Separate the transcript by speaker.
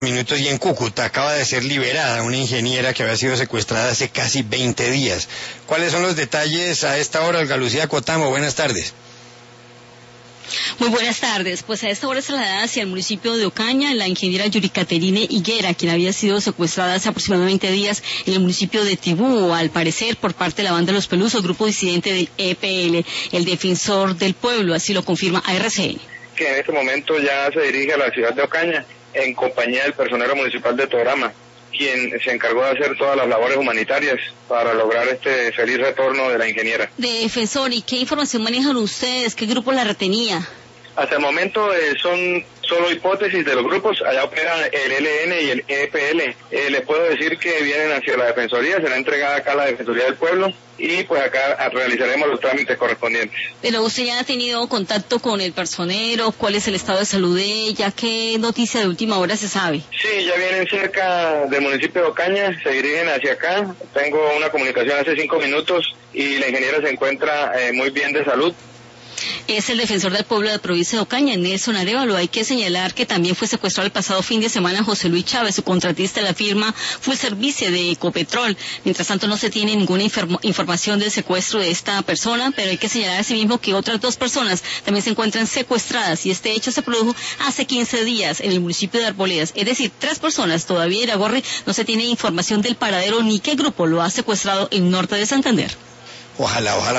Speaker 1: Minutos, y en Cúcuta acaba de ser liberada una ingeniera que había sido secuestrada hace casi 20 días. ¿Cuáles son los detalles a esta hora, Olga Lucía Cotamo? Buenas tardes.
Speaker 2: Muy buenas tardes. Pues a esta hora es trasladada hacia el municipio de Ocaña la ingeniera Yuri Caterine Higuera, quien había sido secuestrada hace aproximadamente 20 días en el municipio de Tibú, al parecer por parte de la banda de Los Pelusos, grupo disidente del EPL, el defensor del pueblo, así lo confirma a RCN.
Speaker 3: Que en este momento ya se dirige a la ciudad de Ocaña en compañía del personero municipal de Tograma, quien se encargó de hacer todas las labores humanitarias para lograr este feliz retorno de la ingeniera.
Speaker 2: Defensor, ¿y qué información manejan ustedes? ¿Qué grupo la retenía?
Speaker 3: Hasta el momento son solo hipótesis de los grupos. Allá operan el ELN y el EPL. Les puedo decir que vienen hacia la Defensoría, será entregada acá a la Defensoría del Pueblo y pues acá realizaremos los trámites correspondientes.
Speaker 2: Pero usted ya ha tenido contacto con el personero, ¿cuál es el estado de salud de ella? ¿Qué noticia de última hora se sabe?
Speaker 3: Sí, ya vienen cerca del municipio de Ocaña, se dirigen hacia acá. Tengo una comunicación hace 5 minutos y la ingeniera se encuentra muy bien de salud.
Speaker 2: Es el defensor del pueblo de la provincia de Ocaña, Nelson Arévalo. Hay que señalar que también fue secuestrado el pasado fin de semana José Luis Chávez, su contratista de la firma Full Service de Ecopetrol. Mientras tanto no se tiene ninguna información del secuestro de esta persona, pero hay que señalar asimismo que otras 2 personas también se encuentran secuestradas, y este hecho se produjo hace 15 días en el municipio de Arboledas. Es decir, 3 personas todavía en Iragorri, no se tiene información del paradero ni qué grupo lo ha secuestrado en norte de Santander.
Speaker 1: Ojalá